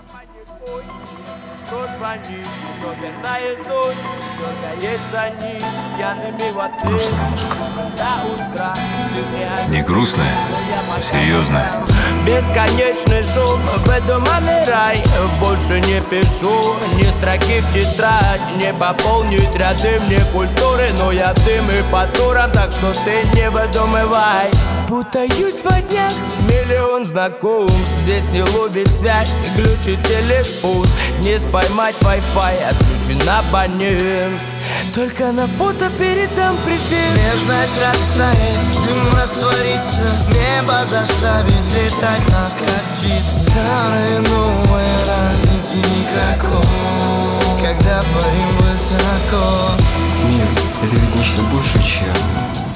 Что звонит, номер наизусть, дергаясь за ним, пьяными в ответ. Грустная музыка. До утра ты Не грустная, а серьезная. Бесконечный шум, выдуманный рай. Больше не пишу ни строки в тетрадь. Не пополнить ряды мне культуры, но я дым и по турам, так что ты не выдумывай. Путаюсь во днях, миллион знакомств. Здесь не ловит связь, глючит телефон. Не споймать Wi-Fi, отключен абонент. Только на фото передам привет. Нежность растает, дым растворится, небо заставит летать нас как птиц. Старые новые, разницы никакой, когда парим высоко. Мир — это ведь нечто большее, чем